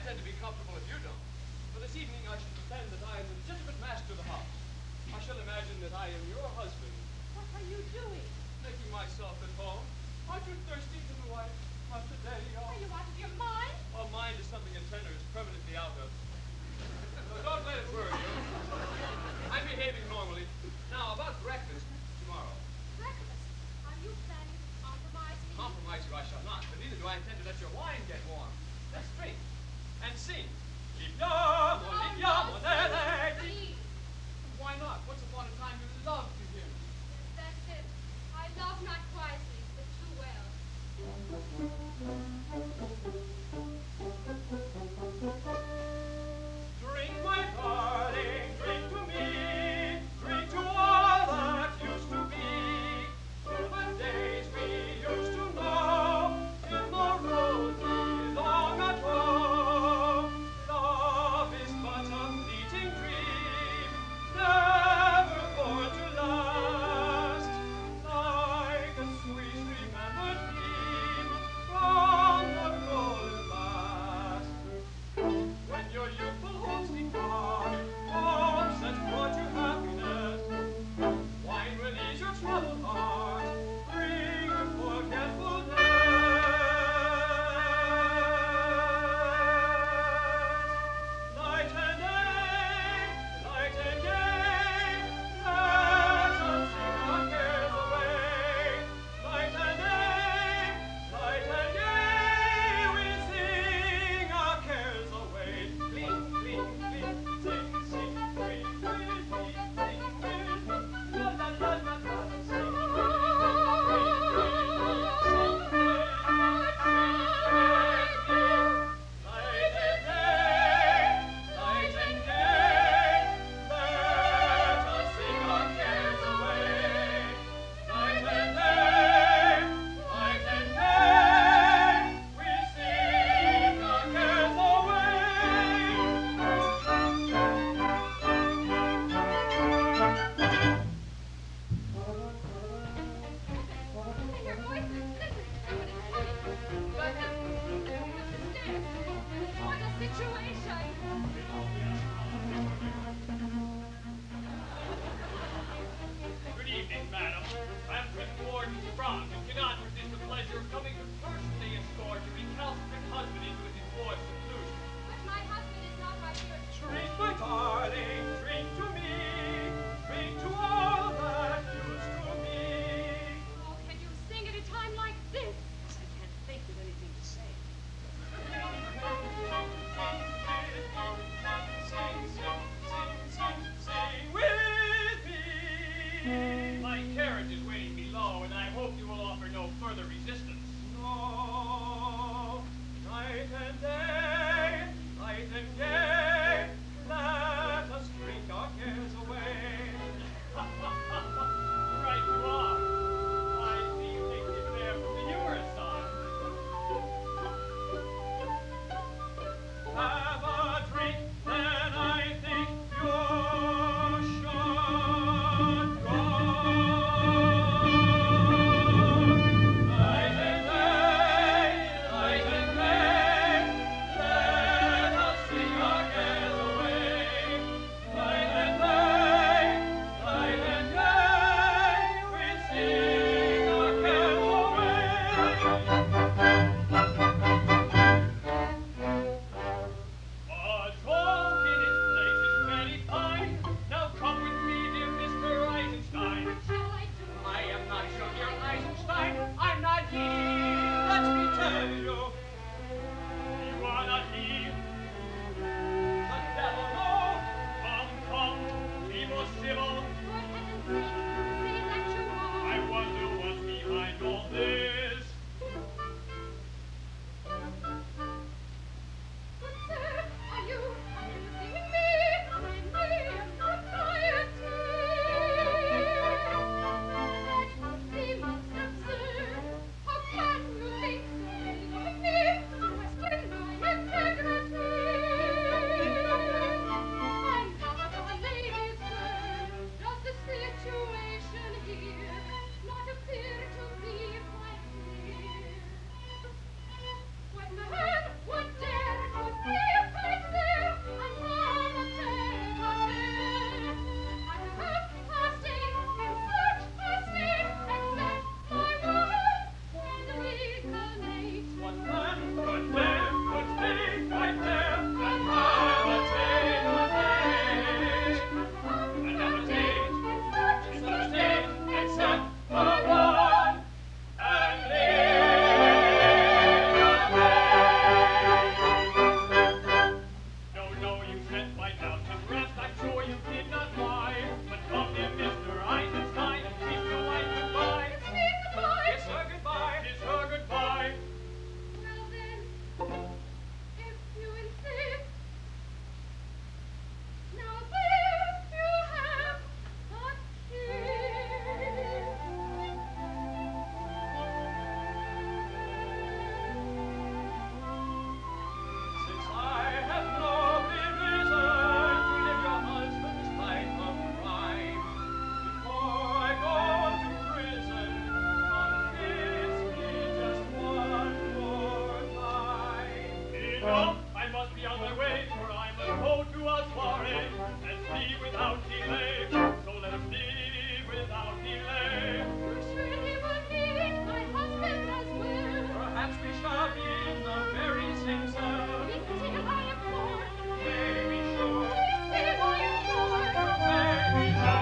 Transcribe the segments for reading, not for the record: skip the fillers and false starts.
intend to be comfortable if you don't. For this evening I shall pretend that I am the legitimate master of the house. I shall imagine that I am your husband. What are you doing? Making myself at home. Aren't you thirsty, little wife? After daddy, Are you out of your mind? Well, mind is something a tenor is permanently out of. So don't let it worry you. I'm behaving normally. Now, about breakfast tomorrow. Breakfast? Are you planning to compromise me? Compromise you I shall not, but neither do I intend to let your wine get warm. Let's drink and sing. Libiamo, libiamo, Please. Why not? Once upon a time you loved to hear me. That's it. I love not quietly, but too well. Drink, my darling, drink to me. Drink to all that used to be. To the days we used to know in the rosy long ago. Love is but a fleeting dream, never born to last. Like a sweet remembered beam from the golden past. When your youthful hopes depart, hopes that brought you happiness, wine will ease your troubled heart, bring forgetfulness. Night and day, let us sing our cares away. Night and day, we sing our cares away. Cling, cling, cling, sing, sing, cling, cling, cling, sing, cling, cling, la la la la la, sing, Night and day, let us sing our cares away. Night and day, we sing our cares And your voices, listen, someone is coming. But, stairs. What a situation. Good evening, madam. I'm Prince Warden Sprung and cannot resist the pleasure of coming to personally escort your recalcitrant husband into his enforced seclusion. But my husband is not right here. Drink, my darling, drink to me. Drink to all that used to be. Oh, can you sing at a time like this? I can't think of anything to say. Drink, drink, drink, must be on my way, for I must go to a soiree. Let's leave without delay, so let us leave without delay. You're sure he will meet my husband as well? Perhaps we shall be in the very same cell. Be considered I am poor. May be sure. Consider I am poor. May be sure.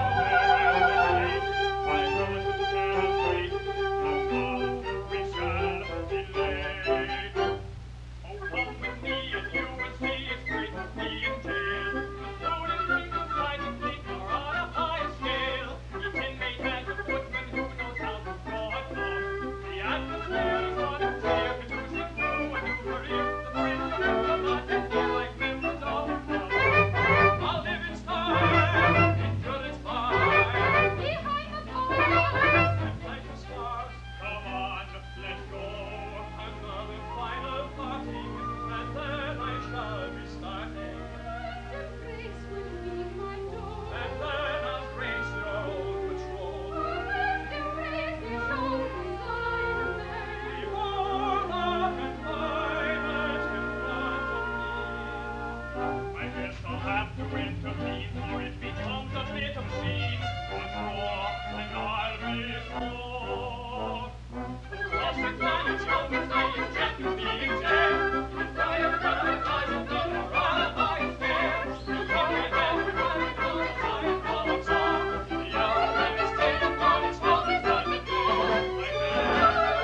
I know it's a terrible fate. How long we shall delay? Oh, come with me and you will see it's great to be in jail. The food and drink and sight and clean are on a higher scale. Each inmate has a footman who knows how to draw a cloth. The atmosphere is on a tear, conducive to maneuvering. The friends of the lot and feel like members of the club. I'll live in style until it's mine. Behind the bars. And like the stars, come on, let's go. Another final parting, and then I shall be starting. Mr. Grace will be my door. And then I'll grace your old patrol. Mr. Grace is all beside me. Before the confinement in front of me. I guess I'll have to intervene, or it becomes a bit obscene. Once more, and I'll be sore. Cross-examine, show me say it's just to be in jail. And try to recognize and think or alibi is fair. You come in there, we run it on the side, columns on. The other man is taken on its own, he's done the deal.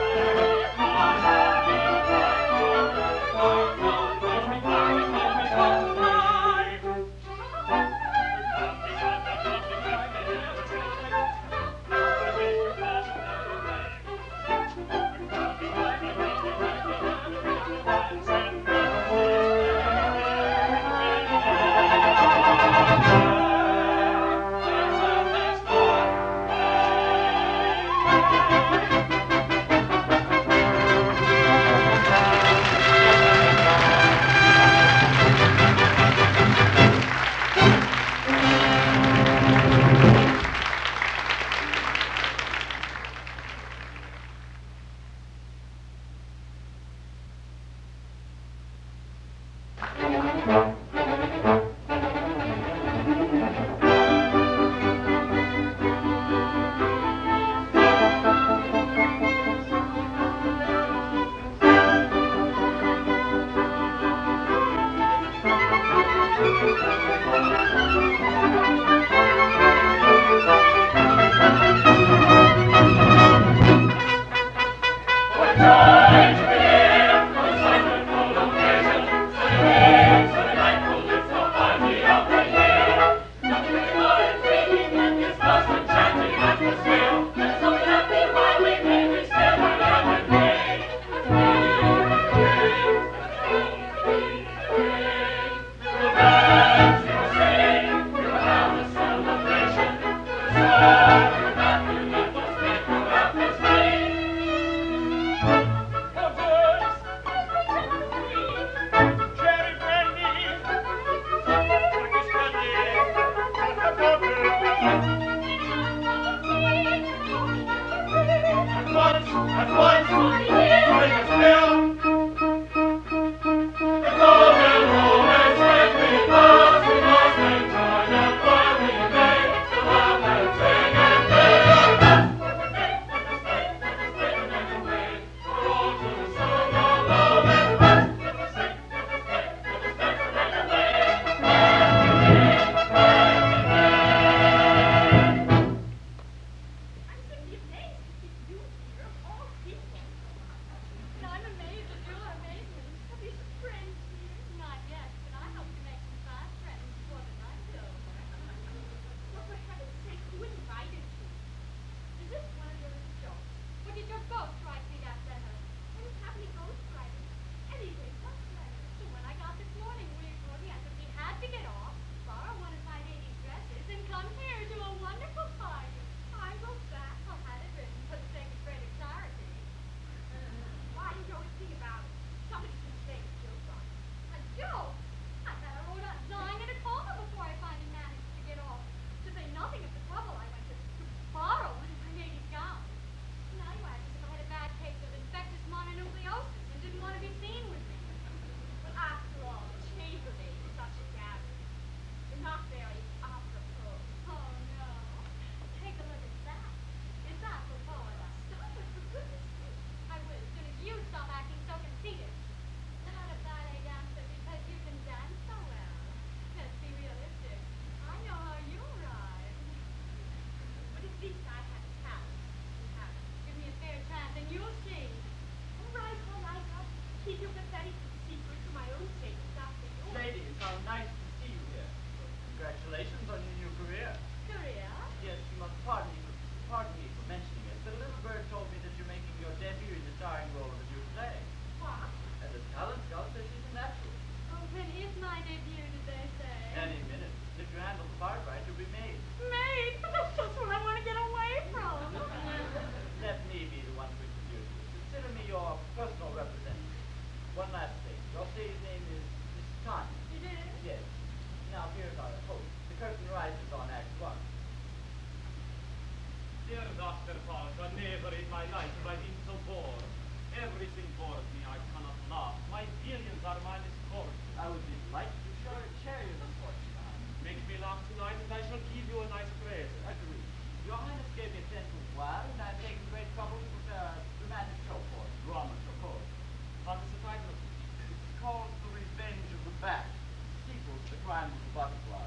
Master Parker, never in my life have I been so bored. Everything bores me, I cannot laugh. My billions are my misfortune. I would be delighted to share your misfortune, Your Highness. Make me laugh tonight, and I shall give you a nice present. Agreed. Your Highness gave me a tent to while, and I've taken great trouble to prepare a dramatic show for it. Drama, of course. What is the title of it? It's called The Revenge of the Bat, sequel to The Crime of the Butterfly.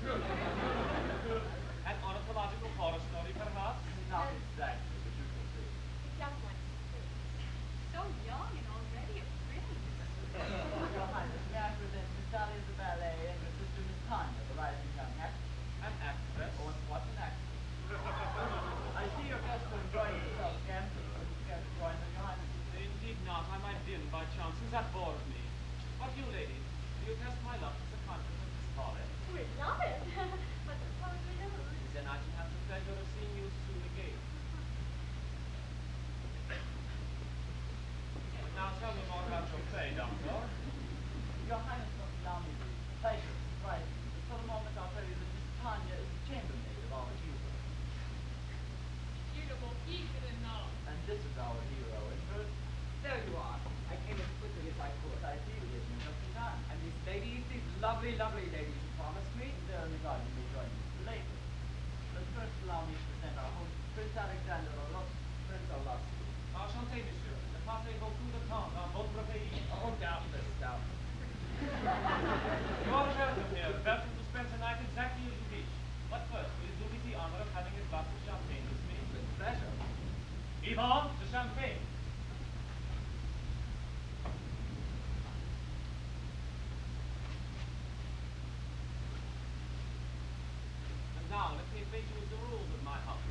An ornithological horror story, perhaps? Not exactly, but you shall see. It does want to see. So young and already a prince. Your Highness, may I present Miss Dahlia of the ballet and her sister Miss Tanya, the rising young actress? An actress? Oh, and what an actress. I see your guests are enjoying themselves, Gamson. Would you care to join them, Your Highness? Indeed not. I might dim by chance, since that bores me. But you, ladies, do you test my luck as a confidence of Miss Polly? We love it. But suppose we lose. Then I shall have the pleasure of seeing you soon again. Now tell me more about your play, Doctor. Your Highness must allow me the pleasure of surprising you. But for the moment, I'll tell you that Miss Tanya is the chambermaid of our hero. Beautiful people in love. And this is our hero, in truth. There you are. I came as quickly as I could. I see you did in just in time. And these ladies, these lovely, lovely ladies you promised me. They're in the garden. You may join me later. But first, allow me to present our host, Prince Alexander Orlovsky. Prince Orlovsky. Enchanté, monsieur. Ne passez beaucoup de temps dans votre pays. Oh, doubtless, doubtless. You are welcome here. Welcome to spend the night exactly as you wish. But first, will you do me the honor of having a glass of champagne with me? With pleasure. Yvonne, the champagne. And now, let me acquaint you with the rules of my house.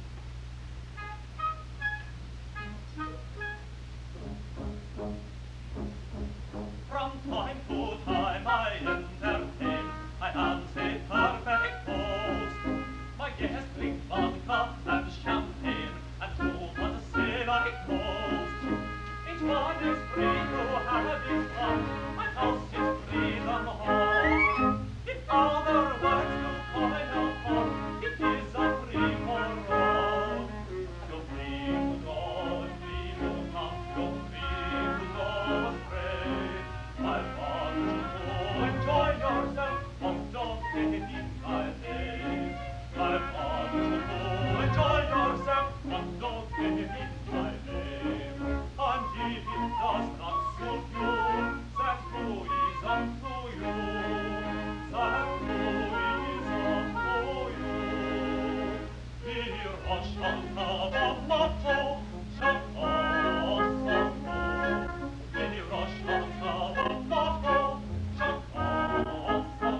From time to time I entertain, I am a perfect host. My guests drink vodka and champagne, and two on the savory toast. Each one is free to have his fun, my house is freedom home. In other words, to coin upon, it is a free for all. You're free to go and free to come, you're free to go astray. I want you to enjoy yourself, but don't get it in my way. I want you to enjoy yourself, but don't get it in my way. And if it does not suit you, that too is up to you. That too is up to you. Wir Russian have a motto, shut awesome. We Russians have a motto, shut awesome.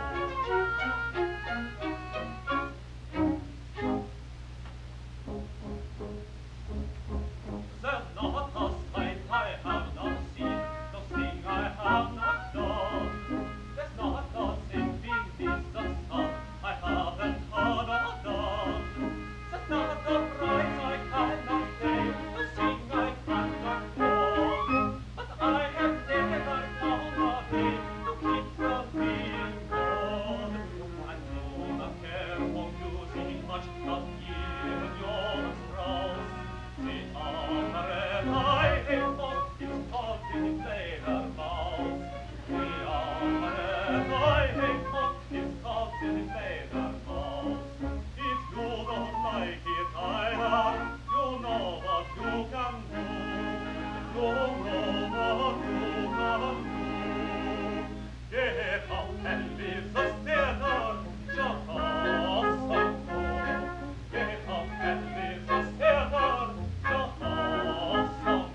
There's not a sight I have not seen, no thing I have not done. There's not a thing beneath the sun I haven't heard or done. There's not a price I cannot pay, no thing I cannot own. But I have never known a day to keep from being gone. I do not care for music much, not even your strauss. The operetta I hate most is called the Fledermaus. The operetta I hate most is called the Fledermaus. If you don't like it either, you know what you can do. You know what you can do. Get up and leave the theater, just awesome. Get up and leave the theater, just awesome.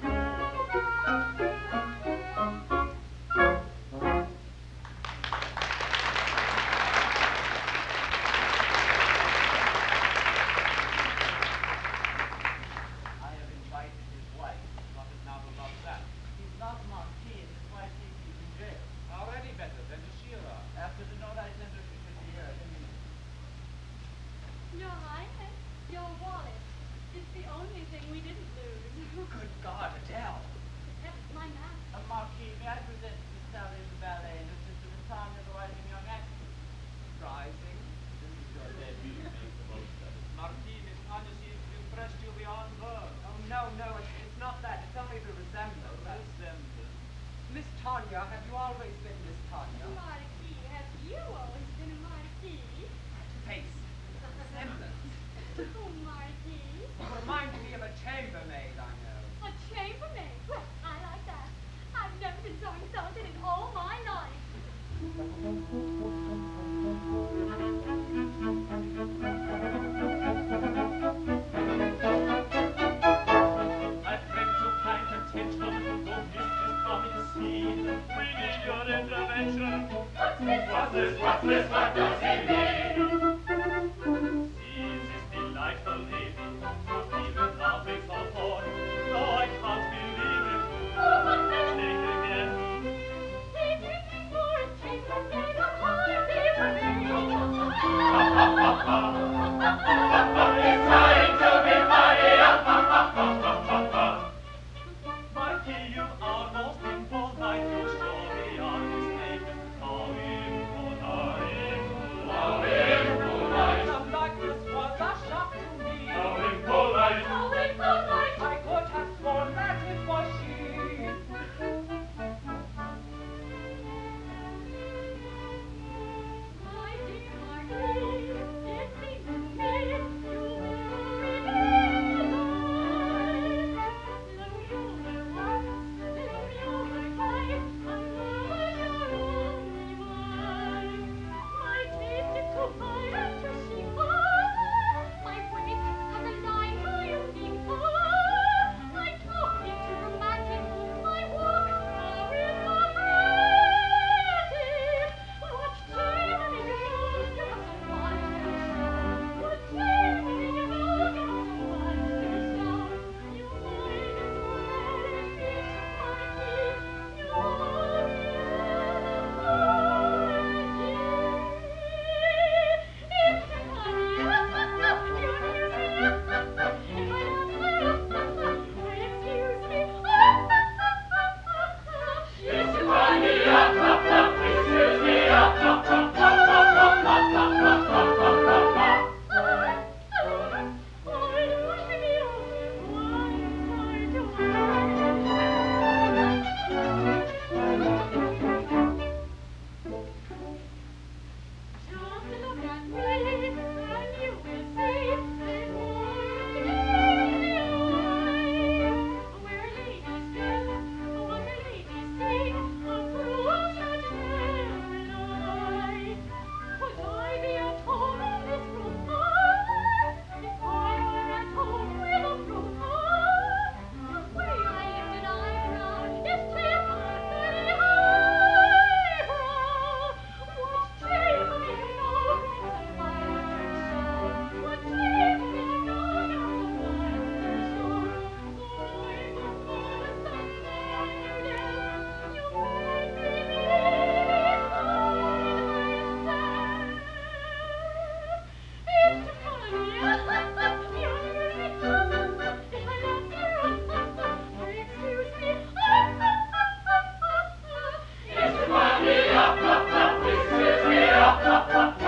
I have invited his wife. What is now about that? He's not Marquis, and his wife thinks he's in jail. Already better than the Shira. After the note I sent her, she should be here any minute. Your Highness, your wallet. It's the only thing we didn't lose. Good God, Adele. Except my mask. Marquis, may I present Miss Dahlia of the ballet and her sister Miss Tanya, the rising young actress? Rising. This is your debut. Make the most of it. Marquis, Miss Tanya seems to impress you beyond mention? What's this? What's this? What's this? What does he mean? Sees this delightful lady, not even now breaks her horn. No, I can't believe it. Oh, what's this? Take it again. Take it for a chambermaid of holiday parade. He's trying to be funny. Mikey, you are most impolite. You surely are mistaken. How impolite. How impolite. Some like this was a shock to me. How impolite. How impolite. I could have sworn that it was she. My dear Marquis, it seems to me you were love you were once, love you were twice, and love you're only one. My taste is too fine to see my waist has a line too unique. My talk is too romantic, my walk aristocratic. What shame when you know you're so wonderful. What shame when you know you're so wonderful. Your mind is red, it's funny. Just look at me, and you will see it warms the eye. Where ladies dance, what a ladies sing, approves such Caroline. Could I be at home in this room? If I were at home with a broom, the way I lift an eyebrow is typically highbrow. What shame when you know you're so wonderful. What shame when you know you're so wonderful. Going on Sunday, you make me it's funny, you're music, if I love you, excuse me, it's funny, excuse me,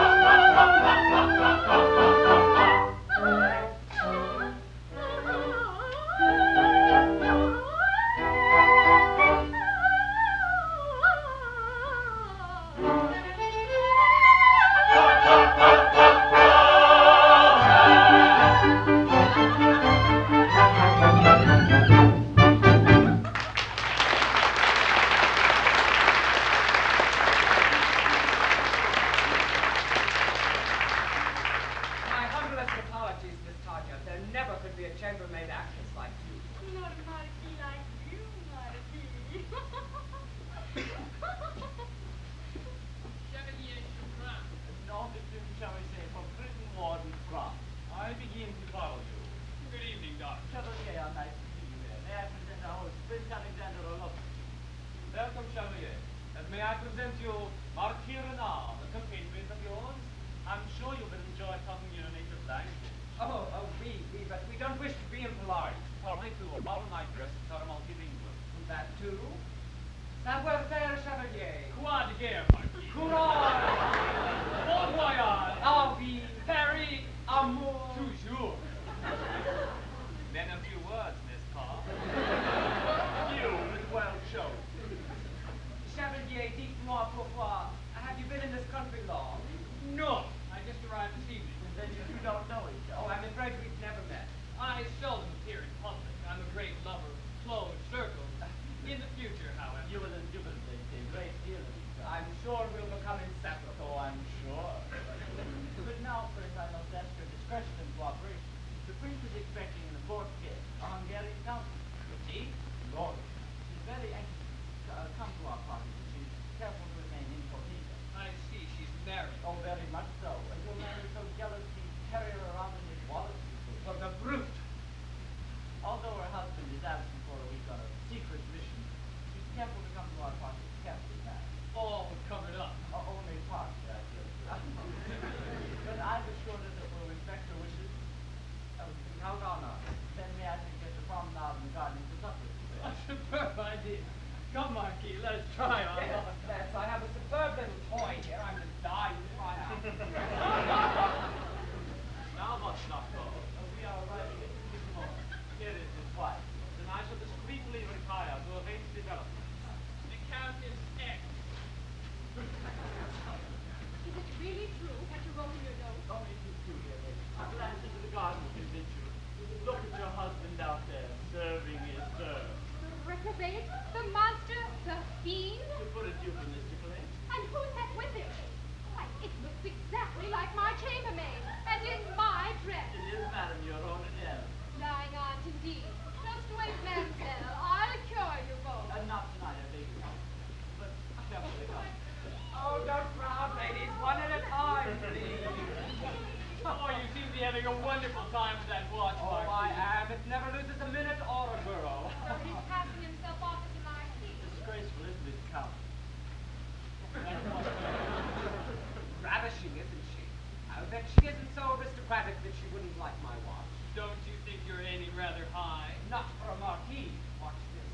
My humblest apologies, Miss Tanya. There never could be a chambermaid actress like you. Not a marquis like you, marquis. Chevalier Chagrin. Nom de plume, shall we say, from prison warden France. I begin to follow you. Good evening, Doctor. Chevalier, I'm nice to see you here. May I present our host, Prince Alexander Orlovsky. Welcome, Chevalier. And may I present you Marquis Renard, a compatriot of yours? I'm sure you will enjoy talking your native language. We, but we don't wish to be impolite. Only to a modern night dress are multilingual. That too? Savoir-faire, Chevalier. Croix de guerre, Marquis. Courage! Bon voyage. Envie! Paris. Amour! Toujours. Then a few words, Miss Carr. You is well shown. Chevalier, dites-moi pourquoi. Have you been in this country long? No, I just arrived this evening. Then you don't know each Oh, other. I'm afraid we've never met. I seldom appear in public. I'm a great lover of closed circles. In the future, however. You will take a great deal of each other. I'm sure we'll become inseparable. Oh, I'm sure. But now, first, I must ask your discretion and cooperation. The prince is expecting an important guest, a Hungarian countess. Is he? Lord. She's very anxious to come to our party, but she's careful to remain having a wonderful time with that watch, Oh, I Marquis. am. It never loses a minute or a girl. So he's passing himself off as a marquis. Disgraceful, isn't it, Count? Ravishing, isn't she? I'll bet she isn't so aristocratic that she wouldn't like my watch. Don't you think you're aiming rather high? Not for a marquis. Watch this.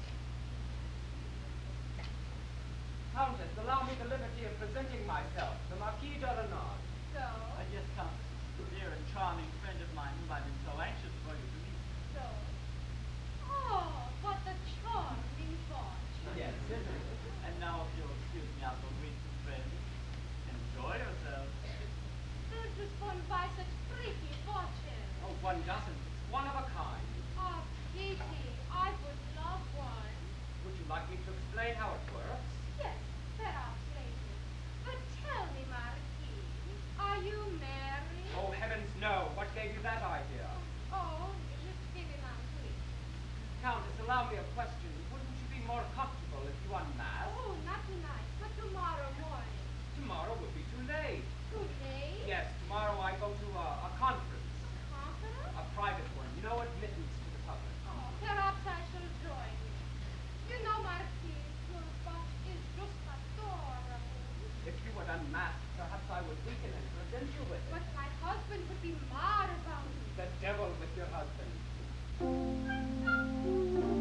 Countess, allow me the liberty of presenting myself, the Marquis d'Arenard. So, Yes, Countess. A dear and charming friend of mine whom I've been so anxious for you to meet. so. Oh, what a charming watch. Yes, isn't it? And now, if you'll excuse me, I'll go greet some friends. Enjoy yourselves. Where does one buy such pretty watches? Oh, one doesn't. It's one of a kind. Oh, pity. I would love one. Would you like me to explain how it works? Yes, perhaps later. But tell me, Marquis, are you married? Oh, heavens, no. What gave you that idea? Oh, je suis mélancolique. Countess, allow me a question. Wouldn't you be more comfortable if you unmasked? Oh, not tonight, but tomorrow morning. Tomorrow would be too late. Too late? Yes, tomorrow I go to a conference. Conference? A private one. No admittance to the public. Oh, perhaps I shall join you. You know, Marquis, your watch is just adorable. If you would unmask, perhaps I would weaken and present you with it. But my husband would be mad about it. The devil with your husband.